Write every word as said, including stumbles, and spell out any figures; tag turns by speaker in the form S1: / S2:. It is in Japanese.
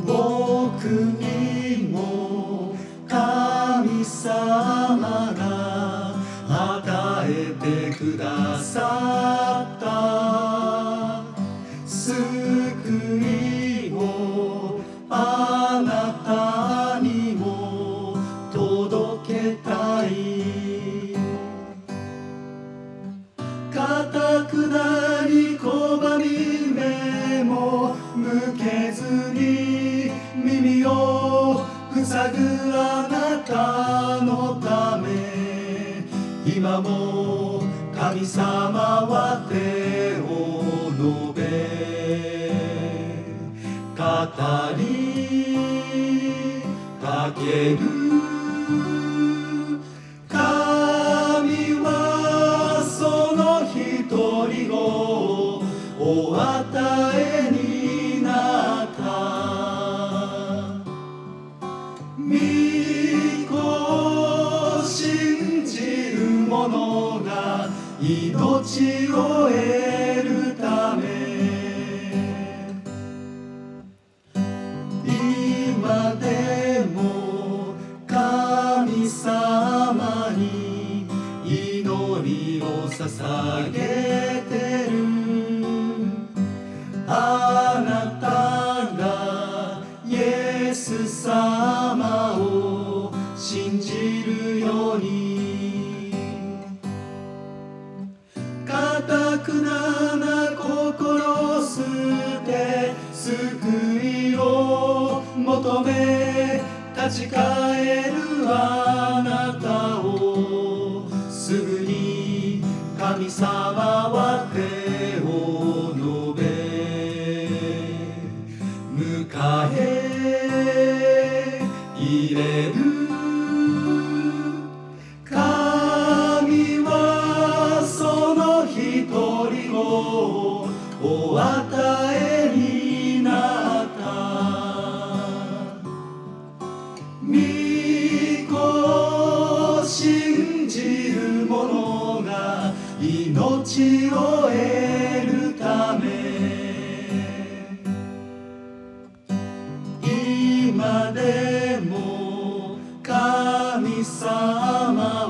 S1: 僕にも神様が与えてくださった救いをあなたにも届けたい。かたくなに拒み目も向けずに耳を塞ぐあなたのため、今も神様は手を伸べ語りかける。神はその一人をお与えになった。御子を信じる者が命を得るため、今でも神様に祈りを捧げてる。あなたがイエス様を信じるように、かたくなな心を捨て救いを求め立ち返るあなたを、すぐに神様は手を伸べ迎え入れる。神はその一人をお与えになった。御子を信じる者が命を得るため、今でも神様